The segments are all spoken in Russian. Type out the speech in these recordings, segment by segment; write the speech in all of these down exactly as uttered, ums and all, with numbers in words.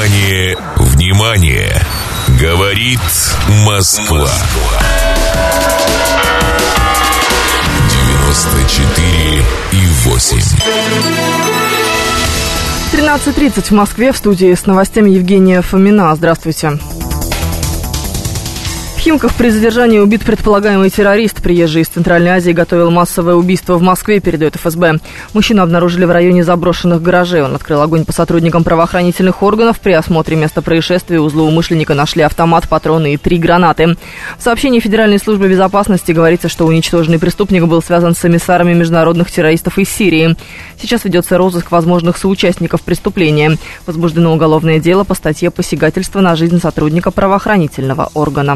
Внимание, внимание! Говорит Москва. девяносто четыре и восемь. тринадцать тридцать в Москве. В студии с новостями Евгения Фомина. Здравствуйте. В Химках при задержании убит предполагаемый террорист. Приезжий из Центральной Азии готовил массовое убийство в Москве, передает эф эс бэ. Мужчину обнаружили в районе заброшенных гаражей. Он открыл огонь по сотрудникам правоохранительных органов. При осмотре места происшествия у злоумышленника нашли автомат, патроны и три гранаты. В сообщении Федеральной службы безопасности говорится, что уничтоженный преступник был связан с эмиссарами международных террористов из Сирии. Сейчас ведется розыск возможных соучастников преступления. Возбуждено уголовное дело по статье «Посягательство на жизнь сотрудника правоохранительного органа».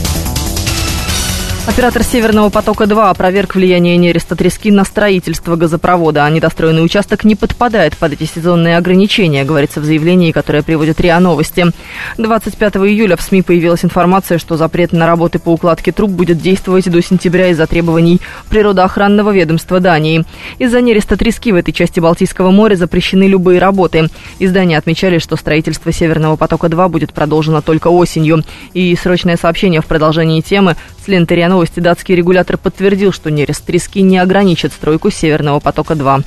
Оператор «Северного потока-два» опроверг влияние нереста трески на строительство газопровода. А недостроенный участок не подпадает под эти сезонные ограничения, говорится в заявлении, которое приводит РИА Новости. двадцать пятого июля в СМИ появилась информация, что запрет на работы по укладке труб будет действовать до сентября из-за требований природоохранного ведомства Дании. Из-за нереста трески в этой части Балтийского моря запрещены любые работы. Издания отмечали, что строительство «Северного потока-два» будет продолжено только осенью. И срочное сообщение в продолжении темы с ленты РИА Новости. Датский регулятор подтвердил, что нерест трески не ограничит стройку «Северного потока-два».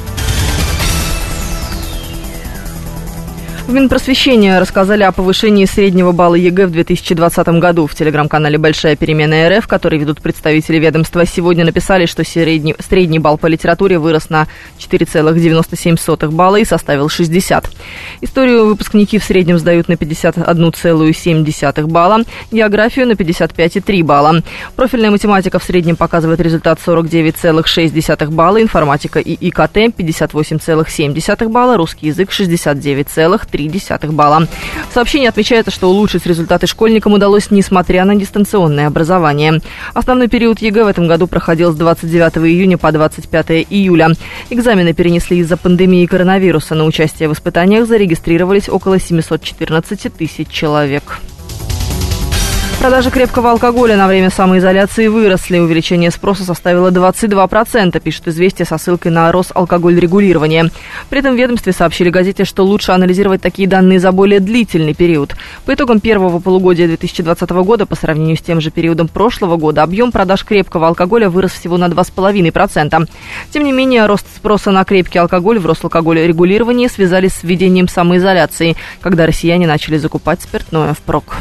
В Минпросвещении рассказали о повышении среднего балла ЕГЭ в две тысячи двадцатом году. В телеграм-канале «Большая перемена РФ», который ведут представители ведомства, сегодня написали, что средний, средний балл по литературе вырос на четыре целых девяносто семь сотых балла и составил шестьдесят. Историю выпускники в среднем сдают на пятьдесят один целых семь десятых балла, географию на пятьдесят пять целых три балла. Профильная математика в среднем показывает результат сорок девять целых шесть десятых балла, информатика и ИКТ пятьдесят восемь целых семь десятых балла, русский язык шестьдесят девять целых три десятых балла. В сообщении отмечается, что улучшить результаты школьникам удалось, несмотря на дистанционное образование. Основной период ЕГЭ в этом году проходил с двадцать девятого июня по двадцать пятого июля. Экзамены перенесли из-за пандемии коронавируса. На участие в испытаниях зарегистрировались около семьсот четырнадцать тысяч человек. Продажи крепкого алкоголя на время самоизоляции выросли. Увеличение спроса составило двадцать два процента, пишет «Известия» со ссылкой на Росалкогольрегулирование. При этом в ведомстве сообщили газете, что лучше анализировать такие данные за более длительный период. По итогам первого полугодия две тысячи двадцатого года по сравнению с тем же периодом прошлого года объем продаж крепкого алкоголя вырос всего на два целых пять десятых процента. Тем не менее, рост спроса на крепкий алкоголь в Росалкогольрегулировании связали с введением самоизоляции, когда россияне начали закупать спиртное впрок.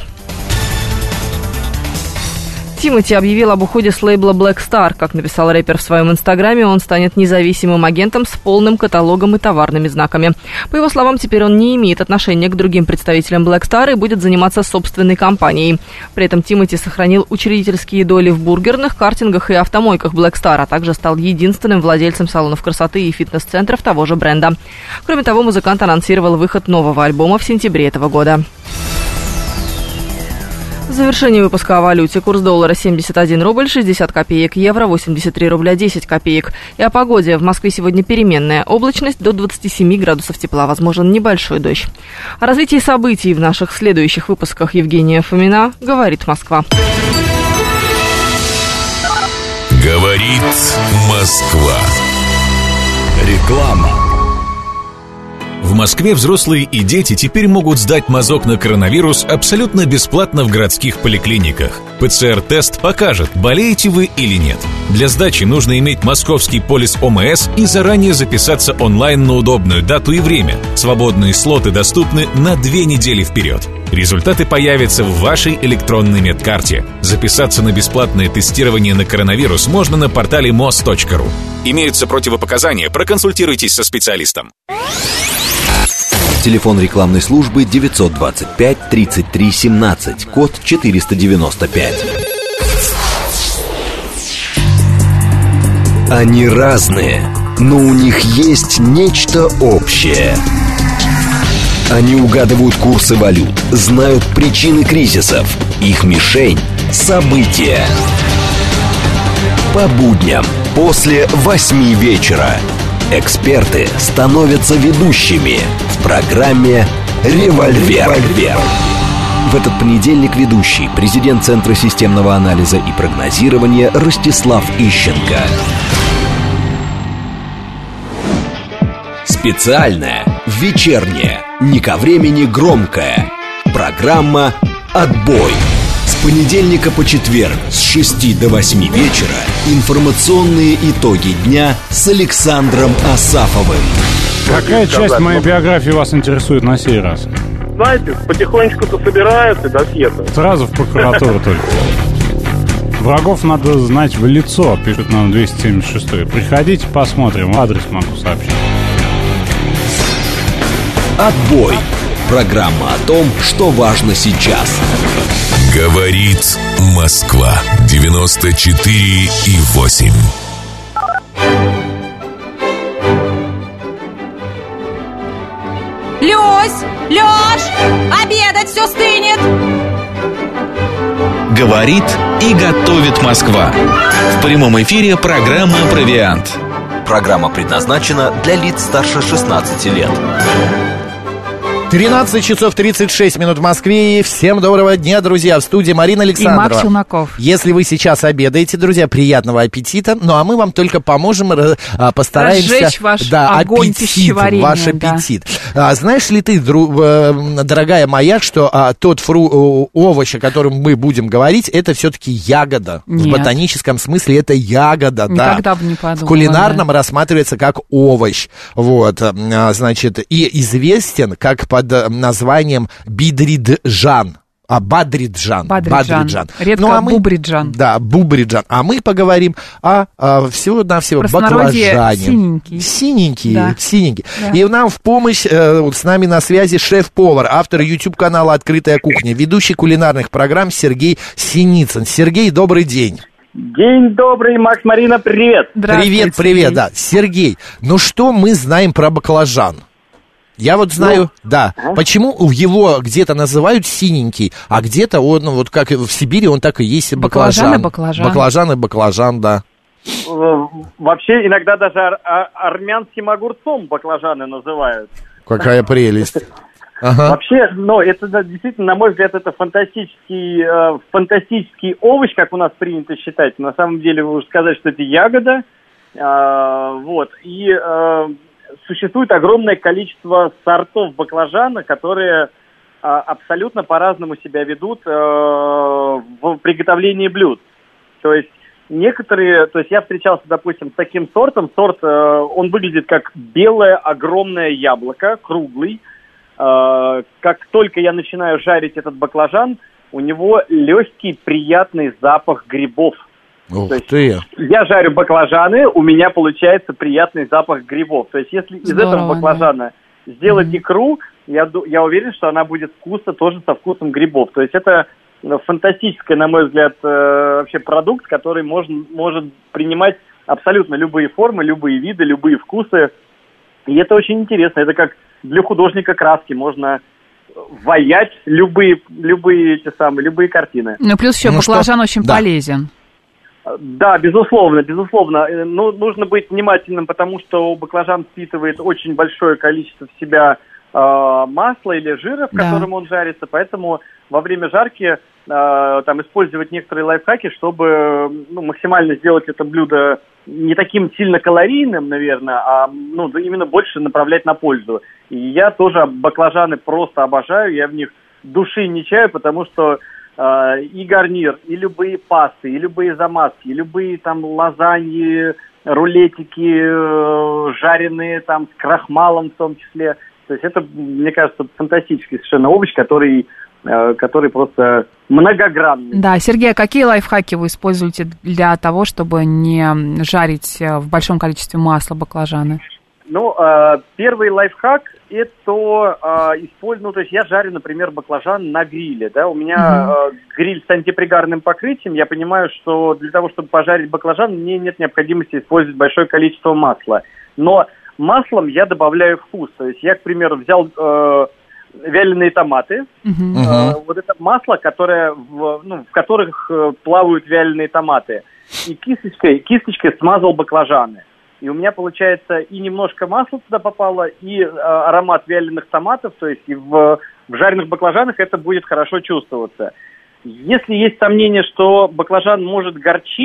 Тимати объявил об уходе с лейбла Black Star. Как написал рэпер в своем инстаграме, он станет независимым агентом с полным каталогом и товарными знаками. По его словам, теперь он не имеет отношения к другим представителям Black Star и будет заниматься собственной компанией. При этом Тимати сохранил учредительские доли в бургерных, картингах и автомойках Black Star, а также стал единственным владельцем салонов красоты и фитнес-центров того же бренда. Кроме того, музыкант анонсировал выход нового альбома в сентябре этого года. В завершении выпуска о валюте. Курс доллара семьдесят один рубль шестьдесят копеек, евро восемьдесят три рубля десять копеек. И о погоде. В Москве сегодня переменная облачность, до двадцати семи градусов тепла, возможен небольшой дождь. О развитии событий в наших следующих выпусках Евгения Фомина. Говорит Москва. Говорит Москва. Реклама. В Москве взрослые и дети теперь могут сдать мазок на коронавирус абсолютно бесплатно в городских поликлиниках. пэ цэ эр-тест покажет, болеете вы или нет. Для сдачи нужно иметь московский полис о эм эс и заранее записаться онлайн на удобную дату и время. Свободные слоты доступны на две недели вперед. Результаты появятся в вашей электронной медкарте. Записаться на бесплатное тестирование на коронавирус можно на портале мос точка ру. Имеются противопоказания, проконсультируйтесь со специалистом. Телефон рекламной службы девятьсот двадцать пять тридцать три семнадцать, код четыреста девяносто пять. Они разные, но у них есть нечто общее. Они угадывают курсы валют, знают причины кризисов. Их мишень – события. По будням после восьми вечера эксперты становятся ведущими в программе «Револьвер». В этот понедельник ведущий, президент Центра системного анализа и прогнозирования Ростислав Ищенко. Специальное вечернее Не ко времени громкая. Программа «Отбой». С понедельника по четверг с шести до восьми вечера информационные итоги дня с Александром Асафовым. Какая часть моей биографии вас интересует на сей раз? Знаете, потихонечку-то собираются до съезда. Сразу в прокуратуру только. Врагов надо знать в лицо, пишет нам двести семьдесят шестой. Приходите, посмотрим, адрес могу сообщить. «Отбой». Программа о том, что важно сейчас. Говорит Москва. девяносто четыре и восемь. Люсь! Лёш! Обедать все стынет! Говорит и готовит Москва. В прямом эфире программа «Провиант». Программа предназначена для лиц старше шестнадцати лет. тринадцать часов тридцать шесть минут в Москве. Всем доброго дня, друзья. В студии Марина Александрова. И Макс Челноков. Если вы сейчас обедаете, друзья, приятного аппетита. Ну, а мы вам только поможем, постараемся... Разжечь ваш да, огонь аппетит, пищеварения. ваш аппетит. Да. А, знаешь ли ты, дру, дорогая моя, что а, тот фру, овощ, о котором мы будем говорить, это все-таки ягода. Нет. В ботаническом смысле это ягода. Никогда да. бы не подумала. В кулинарном да. рассматривается как овощ. Вот, а, значит, и известен как под названием бидриджан. А, бадриджан. Бадриджан. Бадриджан. Редко ну, а мы, бубриджан. Да, бубриджан. А мы поговорим о, о всего-навсего баклажане. Синенький. Синенький, да. синенький. Да. И нам в помощь, э, вот с нами на связи шеф-повар, автор YouTube-канала «Открытая кухня», ведущий кулинарных программ Сергей Синицын. Сергей, добрый день. День добрый, Макс, Марина, привет. Привет, привет, да. Сергей, ну что мы знаем про баклажан? Я вот знаю, ну, да, ага. почему его где-то называют синенький, а где-то он, ну, вот как в Сибири, он так и есть баклажан. Баклажан и баклажан. Баклажан и баклажан, да. Вообще, иногда даже ар- ар- армянским огурцом баклажаны называют. Какая прелесть. Ага. Вообще, ну, это действительно, на мой взгляд, это фантастический, э, фантастический овощ, как у нас принято считать. На самом деле, вы уже сказали, что это ягода, э, вот, и... Э, Существует огромное количество сортов баклажана, которые а, абсолютно по-разному себя ведут а, в приготовлении блюд. То есть некоторые, то есть я встречался, допустим, с таким сортом. Сорт, а, он выглядит как белое огромное яблоко, круглый. А, как только я начинаю жарить этот баклажан, у него легкий приятный запах грибов. Ух То есть ты! Я жарю баклажаны, у меня получается приятный запах грибов. То есть если Здорово, из этого баклажана да. сделать mm-hmm. икру, я, я уверен, что она будет вкусно тоже со вкусом грибов. То есть это фантастический, на мой взгляд, вообще продукт, который можно, может принимать абсолютно любые формы, любые виды, любые вкусы. И это очень интересно. Это как для художника краски. Можно ваять любые, любые, эти самые, любые картины. Ну, плюс еще ну, баклажан что? очень да. полезен. Да, безусловно, безусловно. Ну, нужно быть внимательным, потому что баклажан впитывает очень большое количество в себя э, масла или жира, в да. котором он жарится, поэтому во время жарки э, там использовать некоторые лайфхаки, чтобы ну, максимально сделать это блюдо не таким сильно калорийным, наверное, а ну, именно больше направлять на пользу. И я тоже баклажаны просто обожаю, я в них души не чаю, потому что и гарнир, и любые пасты, и любые замазки, и любые там лазаньи, рулетики, жареные там с крахмалом в том числе. То есть это, мне кажется, фантастический совершенно овощ, который, который просто многогранный. Да, Сергей, а какие лайфхаки вы используете для того, чтобы не жарить в большом количестве масла баклажаны? Ну, первый лайфхак – это использовать, ну, то есть я жарю, например, баклажан на гриле, да, у меня uh-huh. гриль с антипригарным покрытием, я понимаю, что для того, чтобы пожарить баклажан, мне нет необходимости использовать большое количество масла, но маслом я добавляю вкус, то есть я, к примеру, взял э, вяленые томаты, uh-huh. э, вот это масло, которое, в, ну, в которых э, плавают вяленые томаты, и кисточкой, кисточкой смазал баклажаны. И у меня, получается, и немножко масла туда попало, и э, аромат вяленых томатов, то есть и в, в жареных баклажанах это будет хорошо чувствоваться. Если есть сомнение, что баклажан может горчить,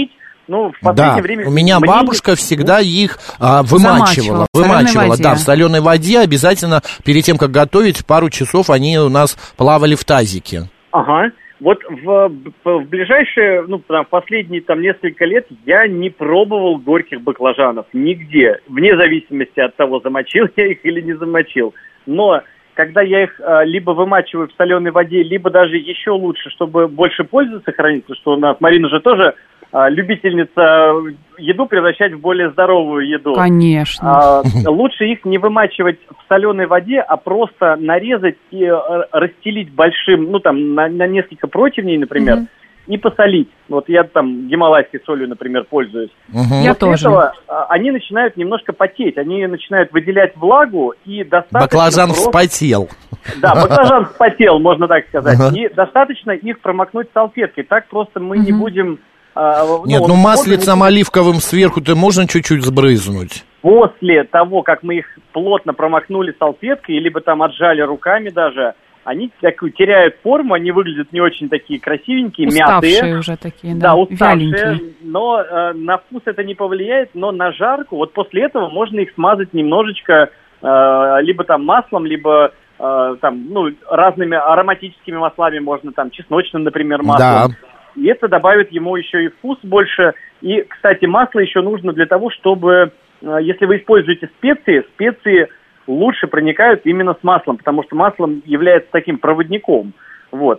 Ну, в последнее да, время... у меня мне... бабушка всегда их а, вымачивала. Замачивала, Вымачивала, в да, в соленой воде. Обязательно перед тем, как готовить, пару часов они у нас плавали в тазике. Ага. Вот в, в ближайшие, ну, там, последние там несколько лет я не пробовал горьких баклажанов нигде, вне зависимости от того, замочил я их или не замочил. Но когда я их а, либо вымачиваю в соленой воде, либо даже еще лучше, чтобы больше пользы сохранить, потому что у нас Марина же тоже а, любительница еду превращать в более здоровую еду. Конечно. А, лучше их не вымачивать в соленой воде, а просто нарезать и а, расстелить большим, ну там на, на несколько противней, например, mm-hmm. и посолить. Вот я там гималайской солью, например, пользуюсь. Mm-hmm. Я тоже. Этого а, они начинают немножко потеть, они начинают выделять влагу и достаточно... Баклажан просто... вспотел. Да, баклажан вспотел, можно так сказать. Uh-huh. И достаточно их промокнуть салфеткой. Так просто мы uh-huh. не будем... А, Нет, ну, ну маслицем не... оливковым сверху-то можно чуть-чуть сбрызнуть? После того, как мы их плотно промокнули салфеткой, либо там отжали руками даже, они такую теряют форму, они выглядят не очень такие красивенькие, уставшие мятые. уже такие, да, да уставшие, вяленькие. Но э, на вкус это не повлияет, но на жарку, вот после этого можно их смазать немножечко, э, либо там маслом, либо... там, ну, разными ароматическими маслами, можно там чесночным, например, маслом. Да. И это добавит ему еще и вкус больше. И, кстати, масло еще нужно для того, чтобы, если вы используете специи, специи лучше проникают именно с маслом, потому что масло является таким проводником. Вот.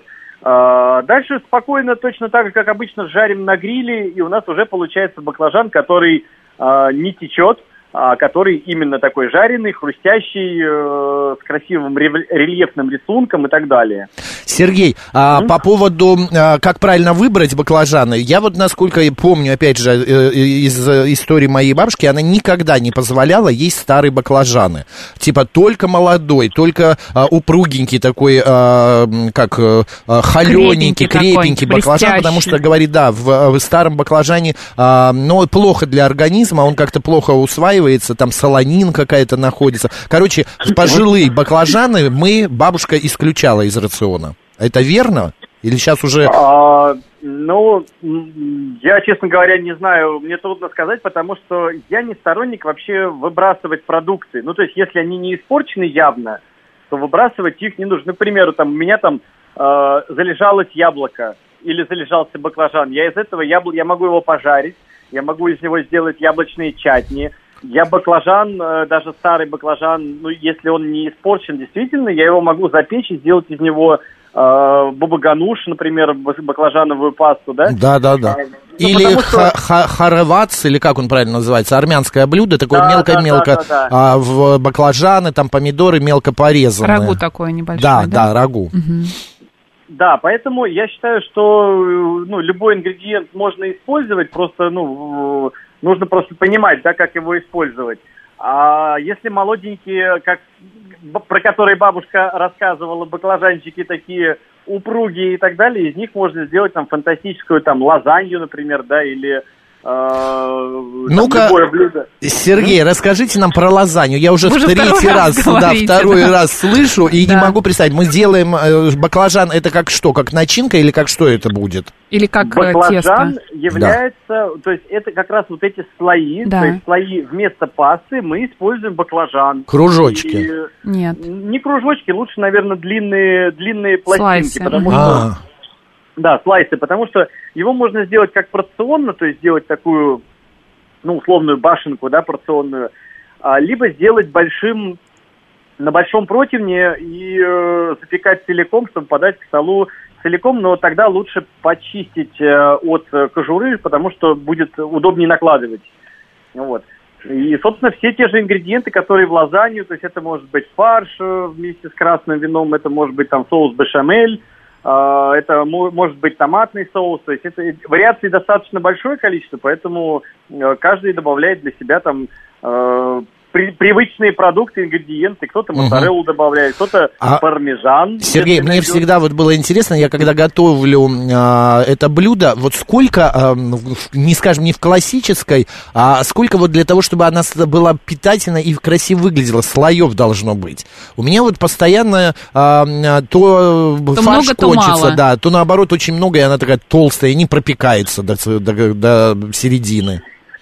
Дальше спокойно, точно так же, как обычно, жарим на гриле, и у нас уже получается баклажан, который не течет, который именно такой жареный, хрустящий, э, с красивым рельефным рисунком и так далее. Сергей, а mm-hmm. по поводу, а, как правильно выбрать баклажаны, я вот, насколько я помню, опять же, из истории моей бабушки, она никогда не позволяла есть старые баклажаны. Типа только молодой, только а, упругенький такой, а, как а, холененький, крепенький баклажан, потому что, говорит, да, в, в старом баклажане, а, ну, плохо для организма, он как-то плохо усваивается, там солонин какая-то находится. Короче, пожилые баклажаны мы, бабушка исключала из рациона. Это верно? Или сейчас уже... А, ну, я, честно говоря, не знаю, мне трудно сказать, потому что я не сторонник вообще выбрасывать продукты. Ну, то есть, если они не испорчены явно, то выбрасывать их не нужно. Ну, к примеру, там, у меня там э, залежалось яблоко или залежался баклажан. Я из этого яблока, я могу его пожарить, я могу из него сделать яблочные чатни. Я баклажан, даже старый баклажан, ну, если он не испорчен действительно, я его могу запечь и сделать из него э, бабагануш, например, баклажановую пасту, да? Да, да, да. А, или ну, что... харавац, или как он правильно называется, армянское блюдо, такое да, мелко-мелко, да, да, да, да. А, в баклажаны, там помидоры мелко порезанные. Рагу такое небольшое, да? Да, да, рагу. Угу. Да, поэтому я считаю, что ну, любой ингредиент можно использовать, просто, ну, нужно просто понимать, да, как его использовать. А если молоденькие, как, про которые бабушка рассказывала, баклажанчики такие упругие и так далее, из них можно сделать там фантастическую там лазанью, например, да, или... Ну-ка, Сергей, mm-hmm. расскажите нам про лазанью. Я уже Вы в третий раз, раз да, второй да. раз слышу и да. не могу представить. Мы делаем э, баклажан, это как что, как начинка или как что это будет? Или как баклажан тесто? является, да. то есть это как раз вот эти слои, да. то есть слои вместо пасты мы используем баклажан. Кружочки? И, Нет. Не кружочки, лучше, наверное, длинные, длинные пластинки. Слайсы. Потому что... А-а-а. Да, слайсы, потому что его можно сделать как порционно, то есть сделать такую, ну, условную башенку, да, порционную, а, либо сделать большим, на большом противне и э, запекать целиком, чтобы подать к столу целиком, но тогда лучше почистить э, от кожуры, потому что будет удобнее накладывать. Вот. И, собственно, все те же ингредиенты, которые в лазанью, то есть это может быть фарш вместе с красным вином, это может быть там соус бешамель, это может быть томатный соус, то есть это вариаций достаточно большое количество, поэтому каждый добавляет для себя там при, привычные продукты, ингредиенты. Кто-то моцареллу угу. добавляет, кто-то а, пармезан. Сергей, мне найдет. всегда вот было интересно, я когда готовлю а, это блюдо, вот сколько, а, не скажем, не в классической, а сколько вот для того, чтобы она была питательна и красиво выглядела, слоев должно быть. У меня вот постоянно а, то, то фарш много, кончится, то да, то наоборот очень много, и она такая толстая, не пропекается до, до, до середины.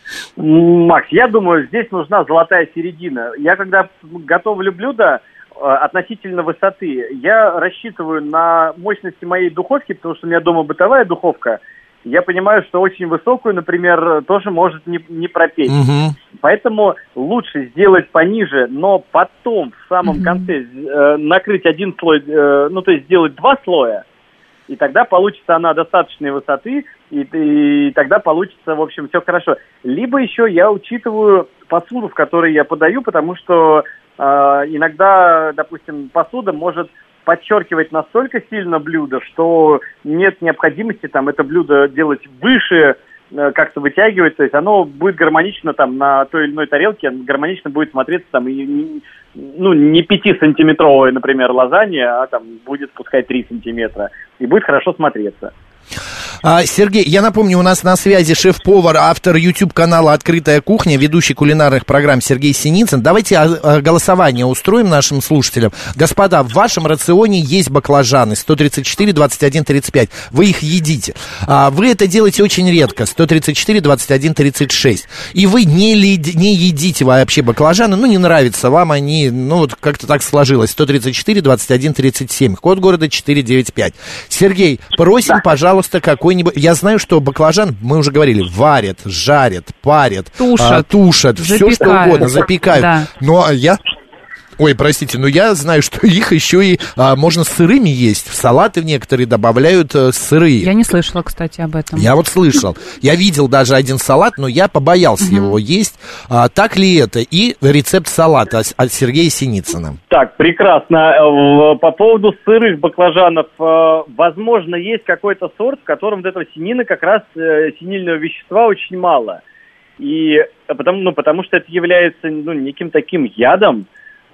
Макс, я думаю, здесь нужна золотая середина. Я когда готовлю блюдо э, относительно высоты, я рассчитываю на мощности моей духовки, потому что у меня дома бытовая духовка. Я понимаю, что очень высокую, например, тоже может не, не пропечь. Угу. Поэтому лучше сделать пониже, но потом в самом угу. конце э, накрыть один слой, э, ну то есть сделать два слоя. И тогда получится она достаточной высоты, и, и тогда получится, в общем, все хорошо. Либо еще я учитываю посуду, в которой я подаю, потому что э, иногда, допустим, посуда может подчеркивать настолько сильно блюдо, что нет необходимости там это блюдо делать выше, э, как-то вытягивать, то есть оно будет гармонично там на той или иной тарелке, гармонично будет смотреться там и, и ну, не пятисантиметровая, например, лазанья, а там будет, пускай, три сантиметра, и будет хорошо смотреться. А, Сергей, я напомню, у нас на связи шеф-повар, автор YouTube-канала «Открытая кухня», ведущий кулинарных программ Сергей Синицын. Давайте а, а, голосование устроим нашим слушателям. Господа, в вашем рационе есть баклажаны сто тридцать четыре двадцать один тридцать пять. Вы их едите. А, вы это делаете очень редко, сто тридцать четыре двадцать один тридцать шесть. И вы не, лед... не едите вообще баклажаны, ну, не нравится вам они, ну, вот как-то так сложилось. сто тридцать четыре двадцать один тридцать семь, код города четыреста девяносто пять. Сергей, просим, да. пожалуйста, какой Я знаю, что баклажан, мы уже говорили, варят, жарят, парят, тушат, а, тушат все что угодно, запекают. Да. Но я... Ой, простите, но я знаю, что их еще и а, можно сырыми есть. В салаты некоторые добавляют а, сырые. Я не слышала, кстати, об этом. Я вот слышал. Я видел даже один салат, но я побоялся его есть. А, так ли это? И рецепт салата от Сергея Синицына. Так, прекрасно. По поводу сырых баклажанов, возможно, есть какой-то сорт, в котором вот этого синина, как раз синильного вещества очень мало. И потому, ну, потому что это является ну, неким таким ядом.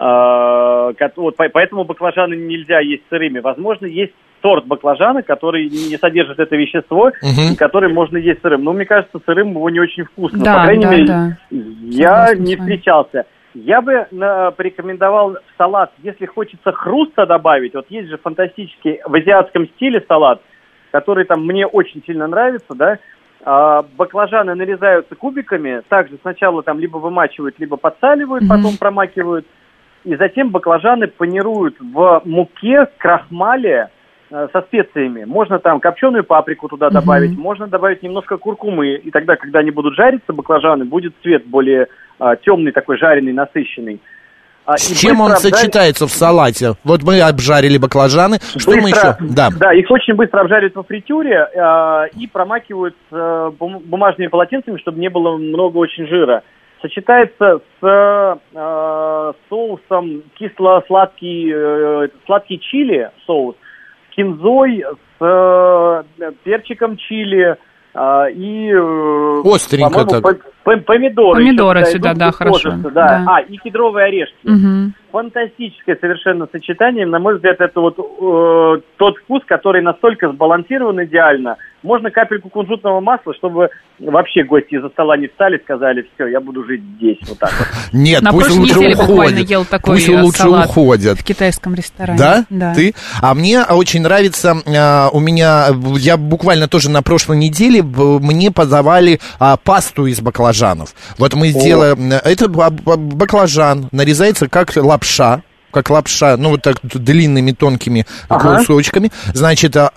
Uh, вот, поэтому баклажаны нельзя есть сырыми. Возможно, есть сорт баклажана, который не содержит это вещество, uh-huh. и который можно есть сырым. Но мне кажется, сырым его не очень вкусно. Да, По крайней да, мере, да. я не встречался. Я бы на, порекомендовал в салат, если хочется хруста добавить. Вот есть же фантастический в азиатском стиле салат, который там мне очень сильно нравится, да. А, баклажаны нарезаются кубиками. Также сначала там либо вымачивают, либо подсаливают, uh-huh. потом промакивают. И затем баклажаны панируют в муке, крахмале э, со специями. Можно там копченую паприку туда добавить, mm-hmm. можно добавить немножко куркумы. И тогда, когда они будут жариться, баклажаны, будет цвет более э, темный, такой жареный, насыщенный. А, С чем он обжарить... сочетается в салате? Вот мы обжарили баклажаны. Что быстро, мы еще? Да. да, их очень быстро обжаривают во фритюре э, и промакивают э, бумажными полотенцами, чтобы не было много очень жира. Сочетается с э, соусом кисло-сладкий э, сладкий чили соус, кинзой, с э, перчиком чили э, и э, остренько так. Помидоры. Помидоры еще, сюда, да, хорошо. Да. Да. А, и кедровые орешки. Угу. Фантастическое совершенно сочетание. На мой взгляд, это вот э, тот вкус, который настолько сбалансирован идеально. Можно капельку кунжутного масла, чтобы вообще гости из-за стола не встали, сказали, все, я буду жить здесь, вот так вот. Нет, на пусть лучше уходят. буквально ел такой пусть лучше салат уходят. В китайском ресторане. Да? Да. Ты? А мне очень нравится, а, у меня, я буквально тоже на прошлой неделе, мне подавали а, пасту из баклажанов. Вот мы сделаем, О. это баклажан, нарезается как лапша. Как лапша, ну вот так длинными тонкими ага. кусочками. Значит, а,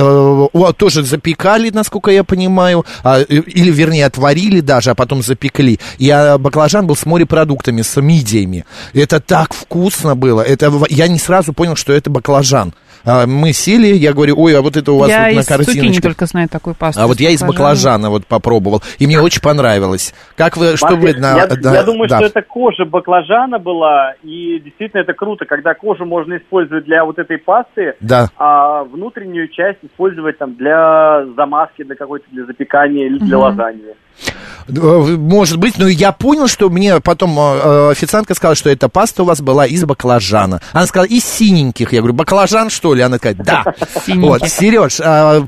а, тоже запекали, насколько я понимаю, а, или, вернее, отварили даже, а потом запекли. И а, баклажан был с морепродуктами, с мидиями. Это так вкусно было. Это, я не сразу понял, что это баклажан. А, мы сели, я говорю, ой, а вот это у вас я вот на картиночке. Я из цукини только знаю такую пасту. А вот я из баклажана вот попробовал, и мне очень понравилось. Как вы, что Марк, вы... На, я, да, я думаю, да. что это кожа баклажана была, и действительно это круто, когда кожу можно использовать для вот этой пасты, да. а внутреннюю часть использовать там для замазки, для какой-то, для запекания или для угу. лазаньи. Может быть, но я понял, что мне потом э, официантка сказала, что эта паста у вас была из баклажана. Она сказала, из синеньких. Я говорю, баклажан, что ли? Она такая, да. Вот, Сереж, э,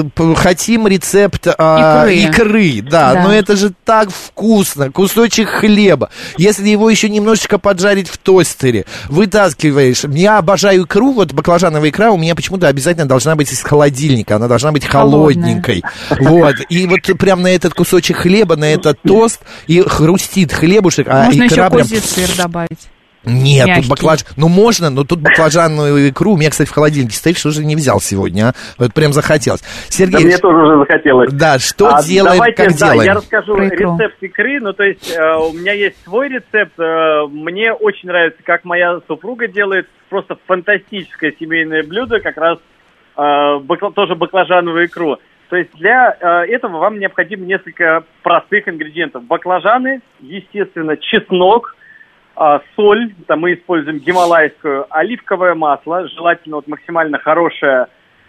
хотим рецепт э, икры. икры. Да, да, но это же так вкусно. Кусочек хлеба. Если его еще немножечко поджарить в тостере, вытаскиваешь. Я обожаю икру, вот баклажановая икра у меня почему-то обязательно должна быть из холодильника. Она должна быть холодненькой. Вот, и вот прям на этот кусочек хлеба, на этот тост, и хрустит хлебушек, а можно икра еще прям... козий сыр добавить. Нет, мягкий. Тут баклажан... Ну, можно, но тут баклажанную икру у меня, кстати, в холодильнике стоит, что же не взял сегодня, а? Вот прям захотелось. Сергей... Да мне тоже уже захотелось. Да, что а делаем, давайте, как да, делаем? Я расскажу рецепт икры, ну, то есть э, у меня есть свой рецепт, э, мне очень нравится, как моя супруга делает, просто фантастическое семейное блюдо, как раз э, бакла... тоже баклажановую икру. То есть для э, этого вам необходимо несколько простых ингредиентов. Баклажаны, естественно, чеснок, э, соль, там мы используем гималайскую, оливковое масло, желательно вот максимально хорошее,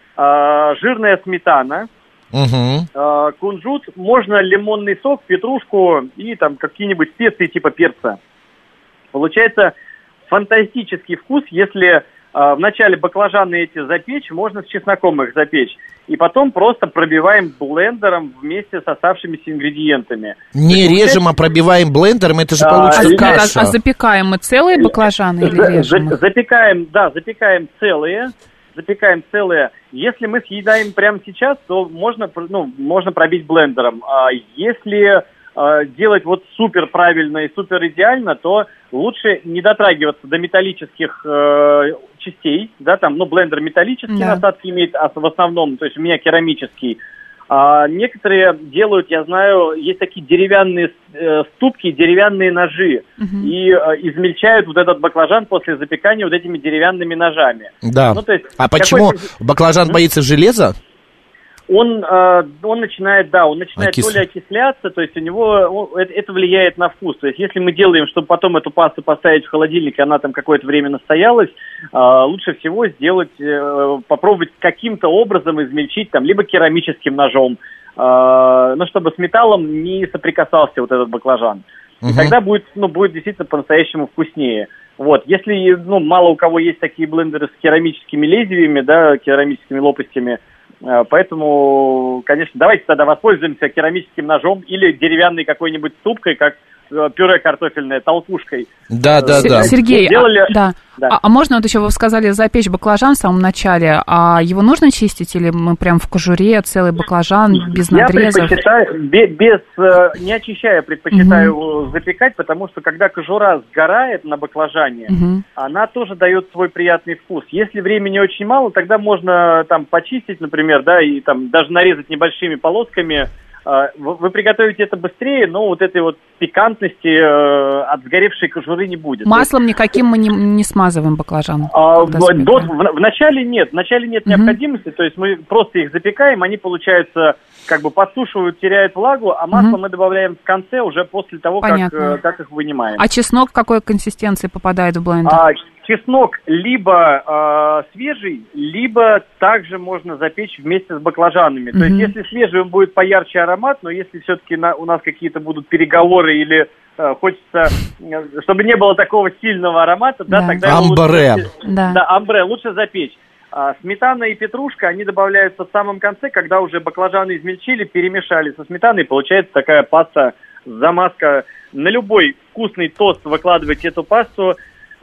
э, жирная сметана, угу. э, кунжут, можно лимонный сок, петрушку и там какие-нибудь специи типа перца. Получается фантастический вкус, если... Вначале баклажаны эти запечь, можно с чесноком их запечь. И потом просто пробиваем блендером вместе с оставшимися ингредиентами. Не есть, режем, получается... а пробиваем блендером, это же а, получится а, каша. А, а запекаем мы целые баклажаны или режем? Запекаем, да, запекаем целые. Запекаем целые. Если мы съедаем прямо сейчас, то можно, ну, можно пробить блендером. А если... делать вот супер правильно и супер идеально, то лучше не дотрагиваться до металлических э, частей, да, там, ну, блендер металлические да. насадки имеет, а в основном, то есть у меня керамический. А некоторые делают, я знаю, есть такие деревянные э, ступки, деревянные ножи, угу. и э, измельчают вот этот баклажан после запекания вот этими деревянными ножами. Да, ну, то есть, а почему баклажан боится железа? Он, э, он начинает, да, он начинает Окис... то ли окисляться, то есть у него он, это, это влияет на вкус. То есть если мы делаем, чтобы потом эту пасту поставить в холодильник, и она там какое-то время настоялась, э, лучше всего сделать, э, попробовать каким-то образом измельчить, там, либо керамическим ножом, э, ну, чтобы с металлом не соприкасался вот этот баклажан. Угу. И тогда будет, ну, будет действительно по-настоящему вкуснее. Вот, если, ну, мало у кого есть такие блендеры с керамическими лезвиями, да, керамическими лопастями, поэтому, конечно, давайте тогда воспользуемся керамическим ножом или деревянной какой-нибудь ступкой, как пюре картофельное, толкушкой. Да, да, да. Сергей, Делали... а, да. Да. А, а можно вот еще вы сказали запечь баклажан в самом начале, а его нужно чистить или мы прям в кожуре целый баклажан без надрезов? Я предпочитаю, без, без не очищая, предпочитаю угу. запекать, потому что когда кожура сгорает на баклажане, угу. она тоже дает свой приятный вкус. Если времени очень мало, тогда можно там почистить, например, да, и там даже нарезать небольшими полосками. Вы приготовите это быстрее, но вот этой вот пикантности э, от сгоревшей кожуры не будет. Маслом есть... никаким мы не, не смазываем баклажан? А, в, до, в, в начале нет, в начале нет uh-huh. необходимости, то есть мы просто их запекаем, они, получается, как бы подсушивают, теряют влагу, а масло uh-huh. мы добавляем в конце уже после того, как, как их вынимаем. А чеснок в какой консистенции попадает в блендер? А, чеснок либо э, свежий, либо также можно запечь вместе с баклажанами. Mm-hmm. То есть если свежий, он будет поярче аромат, но если все-таки на, у нас какие-то будут переговоры или э, хочется, э, чтобы не было такого сильного аромата, да, да тогда амбре. Лучше, да. да, амбре лучше запечь. А сметана и петрушка, они добавляются в самом конце, когда уже баклажаны измельчили, перемешали со сметаной, и получается такая паста, замазка. На любой вкусный тост выкладывайте эту пасту,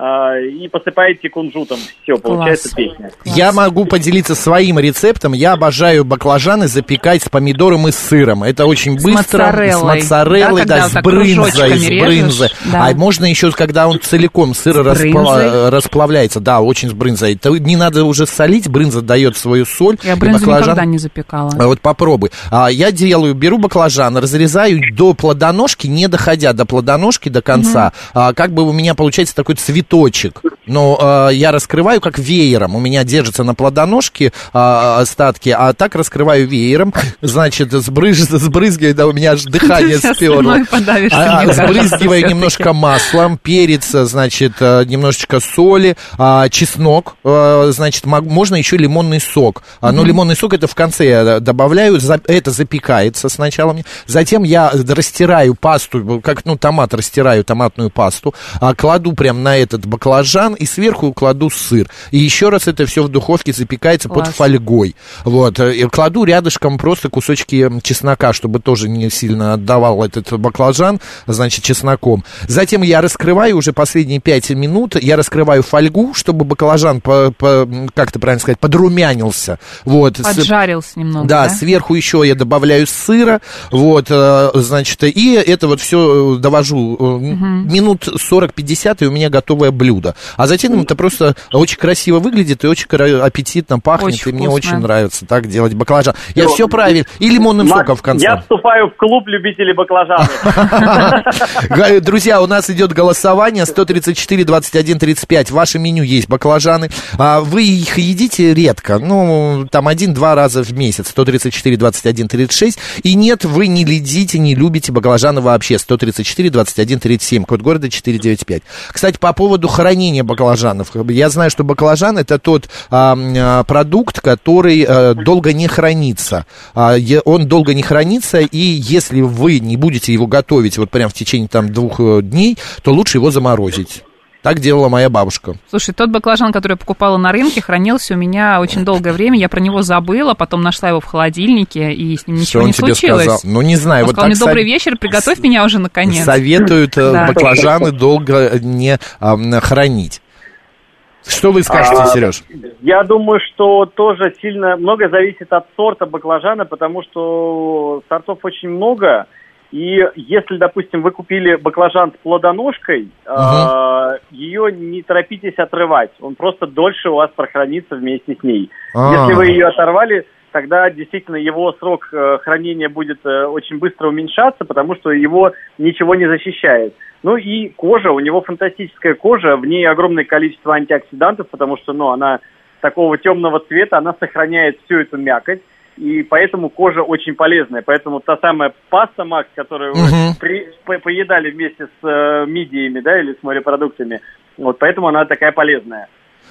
и посыпаете кунжутом. Все, получается песня. Я могу поделиться своим рецептом. Я обожаю баклажаны запекать с помидором и с сыром. Это очень с быстро. Моцареллой. С моцареллой, да, да с брынзой. С брынзой. Да. А можно еще, когда он целиком сыр распла... расплавляется. Да, очень с брынзой. То не надо уже солить, брынза дает свою соль. Я брынзу баклажан... никогда не запекала. А вот попробуй. А, я делаю, беру баклажан, разрезаю до плодоножки, не доходя до плодоножки до конца. Угу. А, как бы у меня получается такой цветочек. Но э, я раскрываю как веером. У меня держится на плодоножке э, остатки, а так раскрываю веером. Значит, сбрыз, сбрызгиваю, да, у меня аж дыхание сперло. А, сбрызгиваю немножко маслом, перец, значит, немножечко соли, э, чеснок. Э, значит, можно еще лимонный сок. Mm-hmm. Но лимонный сок это в конце я добавляю. За, это запекается сначала. Затем я растираю пасту, как, ну, томат растираю, томатную пасту. А, кладу прям на этот баклажан и сверху кладу сыр. И еще раз это все в духовке запекается. Класс. Под фольгой. Вот. И кладу рядышком просто кусочки чеснока, чтобы тоже не сильно отдавал этот баклажан, значит, чесноком. Затем я раскрываю уже последние пять минут, я раскрываю фольгу, чтобы баклажан, по, по, как это правильно сказать, подрумянился. Вот. Поджарился немного, да? Да, сверху еще я добавляю сыра, вот, значит, и это вот все довожу угу. минут сорок-пятьдесят, и у меня готовое блюдо. А затем это просто очень красиво выглядит и очень аппетитно пахнет, очень и мне очень нравится так делать баклажан. Я все правильно. И лимонным Макс, соком в конце. Я вступаю в клуб любителей баклажанов. Друзья, у нас идет голосование сто тридцать четыре двадцать один тридцать пять. В вашем меню есть баклажаны. Вы их едите редко, ну, там один-два раза в месяц. сто тридцать четыре двадцать один тридцать шесть. И нет, вы не едите, не любите баклажаны вообще. сто тридцать четыре двадцать один тридцать семь. Код города четыреста девяносто пять. Кстати, по поводу хранения баклажанов. Я знаю, что баклажан это тот а, продукт, который а, долго не хранится. А, он долго не хранится, и если вы не будете его готовить вот прям в течение там двух дней, то лучше его заморозить. Так делала моя бабушка. Слушай, тот баклажан, который я покупала на рынке, хранился у меня очень долгое время. Я про него забыла, потом нашла его в холодильнике, и с ним ничего он не тебе случилось. Сказал? Ну, не знаю. Он вот сказал так мне: добрый со... вечер, приготовь с... меня уже наконец. Советуют да. баклажаны долго не а, хранить. Что вы скажете, а, Сереж? Я думаю, что тоже сильно многое зависит от сорта баклажана, потому что сортов очень много. И если, допустим, вы купили баклажан с плодоножкой, угу. э, ее не торопитесь отрывать. Он просто дольше у вас прохранится вместе с ней. А-а-а. Если вы ее оторвали, тогда действительно его срок э, хранения будет э, очень быстро уменьшаться, потому что его ничего не защищает. Ну и кожа, у него фантастическая кожа, в ней огромное количество антиоксидантов, потому что, ну, она такого темного цвета, она сохраняет всю эту мякоть. И поэтому кожа очень полезная. Поэтому та самая паста, Макс, которую uh-huh. вы при, по, поедали вместе с э, мидиями, да, или с морепродуктами, вот поэтому она такая полезная.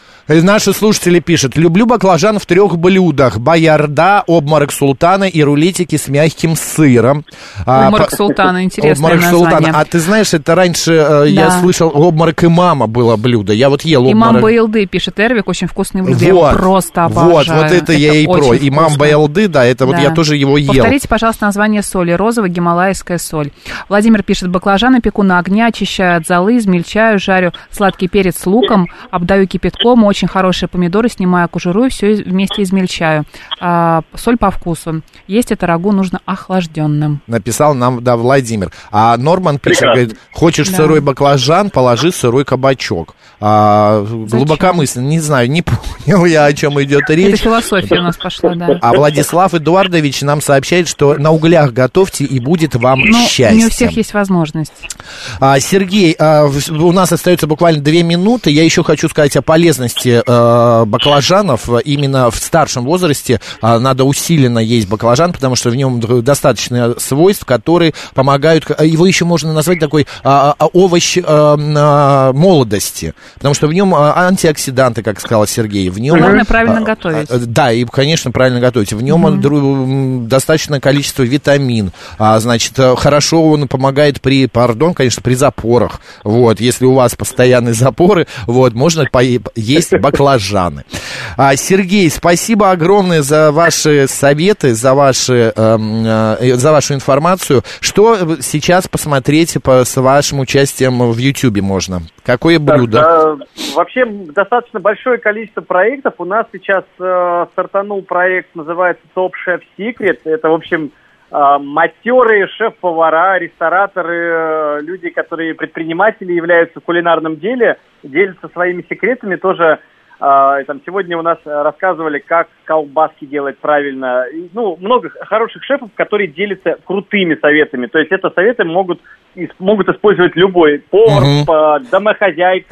Наши слушатели пишут: люблю баклажан в трех блюдах: боярда, обморок султана и рулетики с мягким сыром. Обморок а, султана, интересное обморок название. Султана. А ты знаешь, это раньше да. я слышал, обморок имама было блюдо. Я вот ел имам обморок. Байлды, пишет Эрвик, очень вкусный блюдо. Вот, я его просто обожаю. Вот, вот это, это я и про. Имам Байлды, да, это да. вот я тоже его ел. Повторите, пожалуйста, название соли. Розовая гималайская соль. Владимир пишет: баклажаны пеку на огне, очищаю от золы, измельчаю, жарю сладкий перец с луком, обдаю кипятком, очень хорошие помидоры, снимаю кожуру и все вместе измельчаю. А, соль по вкусу. Есть это рагу нужно охлажденным. Написал нам, да, Владимир. А Норман пишет, говорит: хочешь да. сырой баклажан, положи сырой кабачок. А, глубокомысленно, не знаю, не понял я, о чем идет речь. Это философия у нас пошла, да. А Владислав Эдуардович нам сообщает, что на углях готовьте, и будет вам ну, счастье. Не у всех есть возможность. А, Сергей, а, у нас остается буквально две минуты. Я еще хочу сказать о полезности а, баклажанов. Именно в старшем возрасте а, надо усиленно есть баклажан, потому что в нем достаточно свойств, которые помогают. Его еще можно назвать такой а, а, овощ а, а, молодости, потому что в нем а, антиоксиданты, как сказал Сергей. В нем, главное правильно а, готовить. А, да, и, конечно, правильно готовить. В нем mm-hmm. достаточное количество витамин. А, значит, хорошо он помогает при, пардон, конечно, при запорах. Вот, если у вас постоянные запоры, вот, можно есть баклажаны. А, Сергей, спасибо огромное за ваши советы, за, ваши, э, э, за вашу информацию. Что сейчас посмотреть по, с вашим участием в Ютьюбе можно? Какое блюдо? Так, э, вообще достаточно большое количество проектов. У нас сейчас э, стартанул проект, называется Top Chef Secret. Это, в общем, э, матерые шеф-повара, рестораторы, э, люди, которые предприниматели являются в кулинарном деле, делятся своими секретами тоже. Uh, там сегодня у нас рассказывали, как колбаски делать правильно. И, ну, много хороших шефов, которые делятся крутыми советами. То есть это советы могут, могут использовать любой повар, uh-huh. домохозяйка,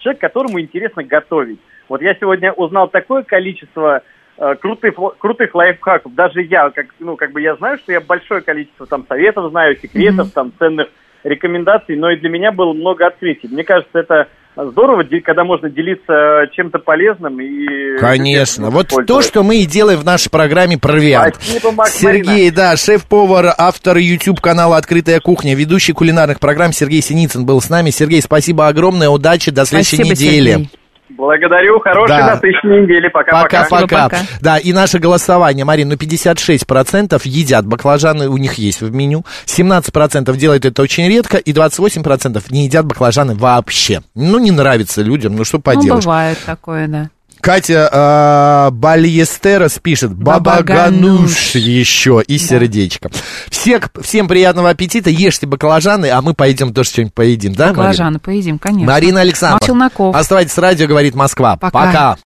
человек, которому интересно готовить. Вот я сегодня узнал такое количество э, крутых, крутых лайфхаков. Даже я, как, ну, как бы я знаю, что я большое количество там советов знаю, секретов, mm-hmm. там ценных рекомендаций, но и для меня было много открытий. Мне кажется, это здорово, когда можно делиться чем-то полезным. И конечно. Вот то, что мы и делаем в нашей программе «Провиант». Спасибо, Макс, Сергей, Марина. да, шеф-повар, автор YouTube-канала «Открытая кухня», ведущий кулинарных программ Сергей Синицын был с нами. Сергей, спасибо огромное, удачи, до следующей спасибо, недели. Сергей. Благодарю, хорошей да. насыщенной недели. Пока-пока. Пока-пока. Да, и наше голосование, Марин, ну пятьдесят шесть процентов едят баклажаны, у них есть в меню, семнадцать процентов делают это очень редко, и двадцать восемь процентов не едят баклажаны вообще. Ну, не нравится людям, ну что поделать. Ну, бывает такое, да. Катя э, Бальестерос пишет «Бабагануш» еще и сердечко. Всех, всем приятного аппетита, ешьте баклажаны, а мы пойдем тоже что-нибудь поедим, да, Баклажаны Марина? поедим, конечно. Марина Александрова. Макс Челноков. Оставайтесь с радио, говорит Москва. Пока. Пока.